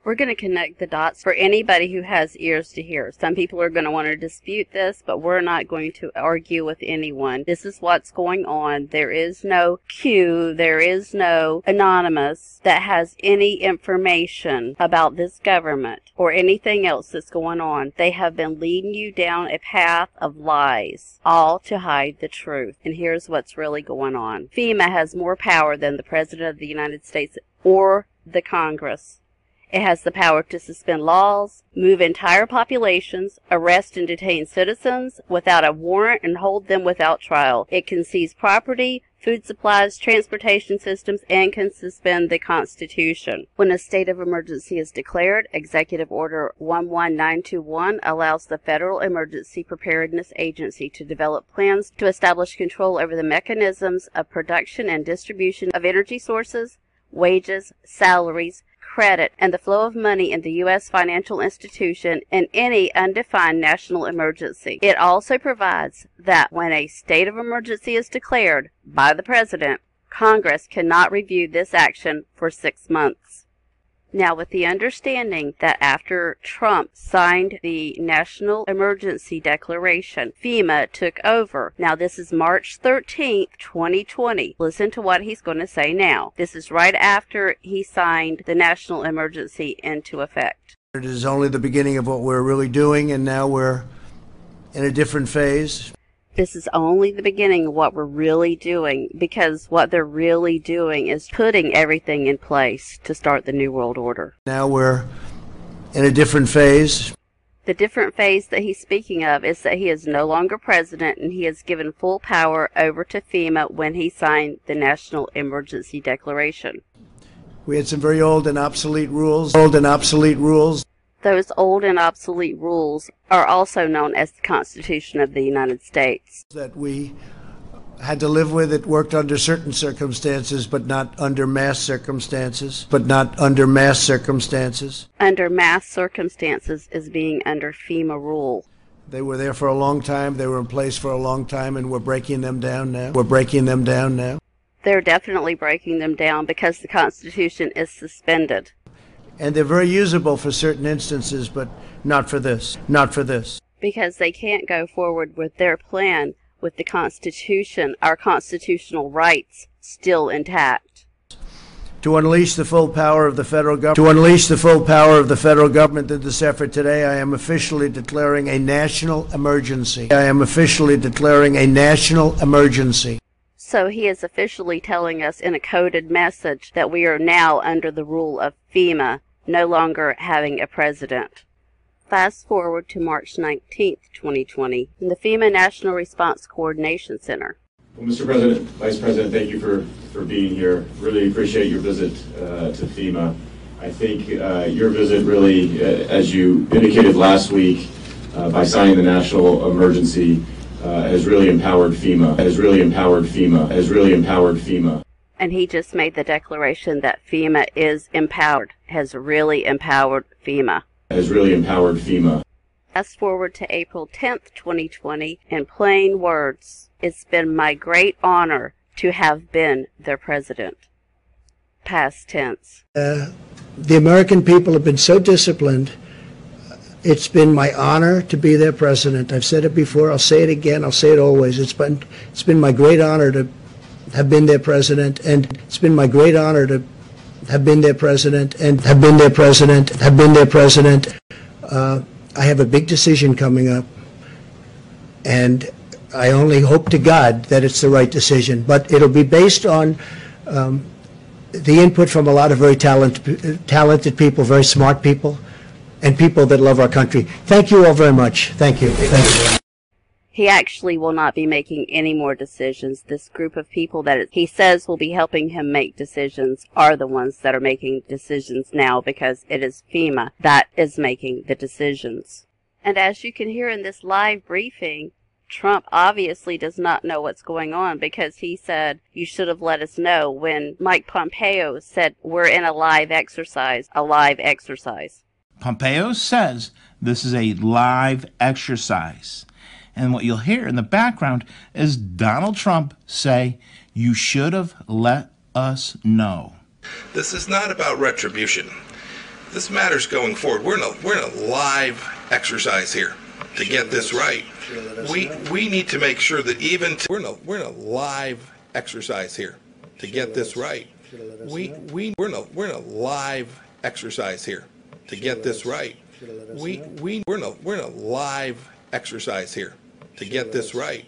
We're going to connect the dots for anybody who has ears to hear. Some people are going to want to dispute this, but we're not going to argue with anyone. This is what's going on. There is no Q, there is no anonymous that has any information about this government or anything else that's going on. They have been leading you down a path of lies, all to hide the truth. And here's what's really going on. FEMA has more power than the President of the United States or the Congress. It has the power to suspend laws, move entire populations, arrest and detain citizens without a warrant, and hold them without trial. It can seize property, food supplies, transportation systems, and can suspend the Constitution. When a state of emergency is declared, Executive Order 11921 allows the Federal Emergency Preparedness Agency to develop plans to establish control over the mechanisms of production and distribution of energy sources, wages, salaries, credit, and the flow of money in the U.S. financial institution in any undefined national emergency. It also provides that when a state of emergency is declared by the President, Congress cannot review this action for 6 months. Now, with the understanding that after Trump signed the National Emergency Declaration, FEMA took over. Now, this is March 13th, 2020. Listen to what he's going to say now. This is right after he signed the National Emergency into effect. It is only the beginning of what we're really doing, and now we're in a different phase. This is only the beginning of what we're really doing, because what they're really doing is putting everything in place to start the New World Order. Now we're in a different phase. The different phase that he's speaking of is that he is no longer president, and he has given full power over to FEMA when he signed the National Emergency Declaration. We had some very old and obsolete rules. Those old and obsolete rules are also known as the Constitution of the United States. That we had to live with. It worked under certain circumstances, but not under mass circumstances. Under mass circumstances is being under FEMA rule. They were there for a long time. They were in place for a long time, and we're breaking them down now. They're definitely breaking them down because the Constitution is suspended. And they're very usable for certain instances, but not for this. Because they can't go forward with their plan with the Constitution, our constitutional rights, still intact. To unleash the full power of the federal government in this effort today, I am officially declaring a national emergency. So he is officially telling us in a coded message that we are now under the rule of FEMA, no longer having a president. Fast forward to March 19th, 2020, in the FEMA National Response Coordination Center. Well, Mr. President, Vice President, thank you for being here. Really appreciate your visit to FEMA. I think your visit really, as you indicated last week, by signing the national emergency, has really empowered FEMA. And he just made the declaration that FEMA is empowered, has really empowered FEMA. Fast forward to April 10th, 2020, in plain words, it's been my great honor to have been their president. Past tense. The American people have been so disciplined. It's been my honor to be their president. I've said it before. I'll say it again. I'll say it always. It's been my great honor to have been their president, and it's been my great honor to have been their president. I have a big decision coming up, and I only hope to God that it's the right decision. But it'll be based on the input from a lot of very talented people, very smart people, and people that love our country. Thank you all very much. Thank you. He actually will not be making any more decisions. This group of people that he says will be helping him make decisions are the ones that are making decisions now, because it is FEMA that is making the decisions. And as you can hear in this live briefing, Trump obviously does not know what's going on, because he said, you should have let us know, when Mike Pompeo said, we're in a live exercise. Pompeo says this is a live exercise. And what you'll hear in the background is Donald Trump say, you should have let us know. This is not about retribution. this matters going forward. We're in a live exercise here to get this right. We need to make sure that even we're in a live exercise here to get this right. We're in a live exercise here to get this right. We're in a live exercise here to get this right.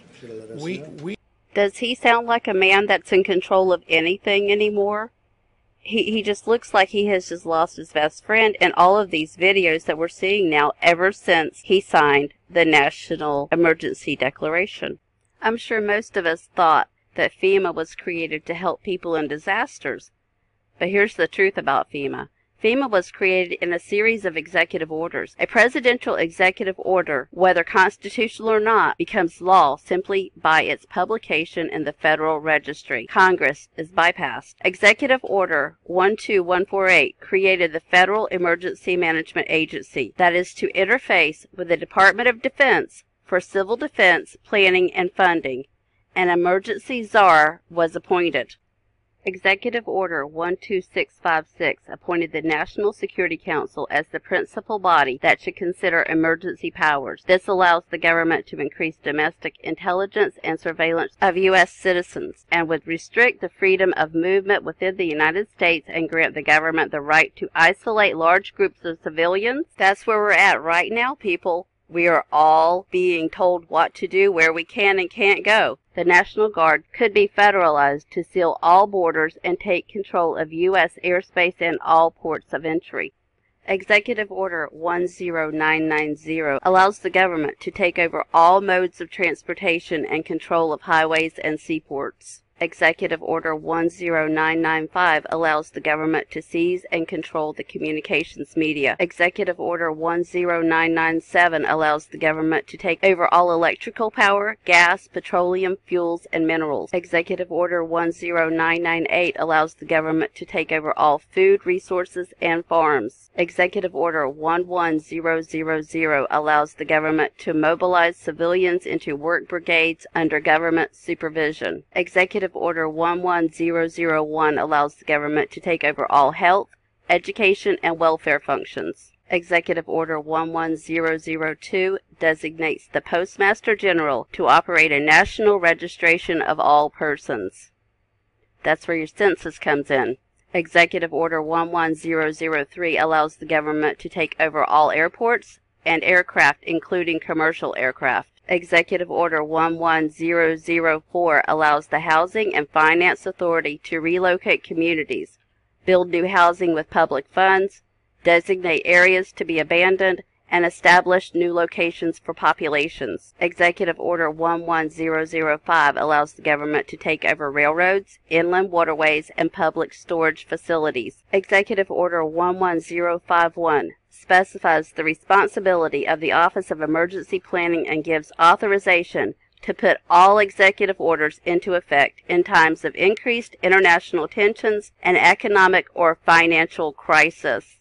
Does he sound like a man that's in control of anything anymore? He just looks like he has just lost his best friend in all of these videos that we're seeing now ever since he signed the National Emergency Declaration. I'm sure most of us thought that FEMA was created to help people in disasters. But here's the truth about FEMA. FEMA was created in a series of executive orders. A presidential executive order, whether constitutional or not, becomes law simply by its publication in the Federal Registry. Congress is bypassed. Executive Order 12148 created the Federal Emergency Management Agency that is to interface with the Department of Defense for civil defense planning and funding. An emergency czar was appointed. Executive Order 12656 appointed the National Security Council as the principal body that should consider emergency powers. This allows the government to increase domestic intelligence and surveillance of U.S. citizens and would restrict the freedom of movement within the United States and grant the government the right to isolate large groups of civilians. That's where we're at right now, people. We are all being told what to do, where we can and can't go. The National Guard could be federalized to seal all borders and take control of U.S. airspace and all ports of entry. Executive Order 10990 allows the government to take over all modes of transportation and control of highways and seaports. Executive Order 10995 allows the government to seize and control the communications media. Executive Order 10997 allows the government to take over all electrical power, gas, petroleum, fuels, and minerals. Executive Order 10998 allows the government to take over all food resources and farms. Executive Order 11000 allows the government to mobilize civilians into work brigades under government supervision. Executive Order 11001 allows the government to take over all health, education, and welfare functions. Executive Order 11002 designates the Postmaster General to operate a national registration of all persons. That's where your census comes in. Executive Order 11003 allows the government to take over all airports and aircraft, including commercial aircraft. Executive Order 11004 allows the Housing and Finance Authority to relocate communities, build new housing with public funds, designate areas to be abandoned, and establish new locations for populations. Executive Order 11005 allows the government to take over railroads, inland waterways, and public storage facilities. Executive Order 11051 specifies the responsibility of the Office of Emergency Planning and gives authorization to put all executive orders into effect in times of increased international tensions and economic or financial crisis.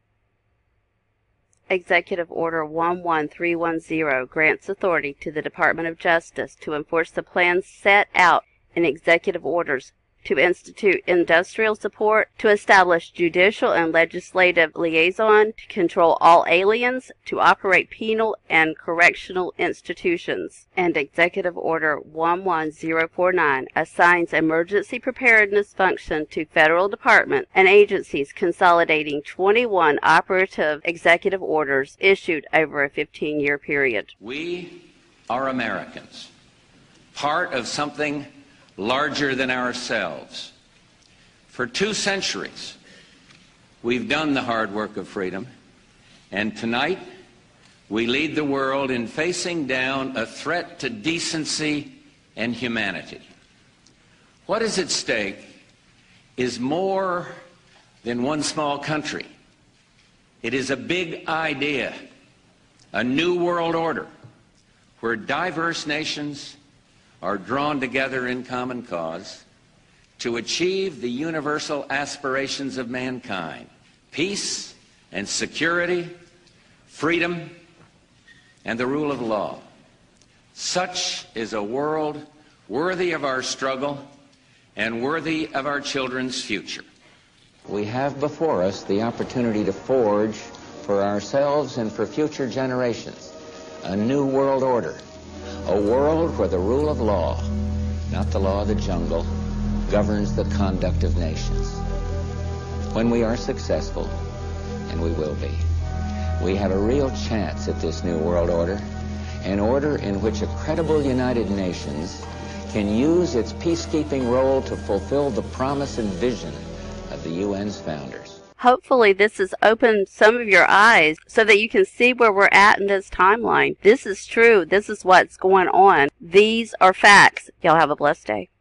Executive Order 11310 grants authority to the Department of Justice to enforce the plans set out in executive orders, to institute industrial support, to establish judicial and legislative liaison, to control all aliens, to operate penal and correctional institutions. And Executive Order 11049 assigns emergency preparedness function to federal departments and agencies, consolidating 21 operative executive orders issued over a 15-year period. We are Americans, part of something larger than ourselves. For 2 centuries, we've done the hard work of freedom, and tonight we lead the world in facing down a threat to decency and humanity. What is at stake is more than one small country. It is a big idea, a new world order, where diverse nations are drawn together in common cause to achieve the universal aspirations of mankind: peace and security, freedom, and the rule of law. Such is a world worthy of our struggle and worthy of our children's future. We have before us the opportunity to forge for ourselves and for future generations a new world order, a world where the rule of law, not the law of the jungle, governs the conduct of nations. When we are successful, and we will be, we have a real chance at this new world order, an order in which a credible United Nations can use its peacekeeping role to fulfill the promise and vision of the UN's founders. Hopefully this has opened some of your eyes so that you can see where we're at in this timeline. This is true. This is what's going on. These are facts. Y'all have a blessed day.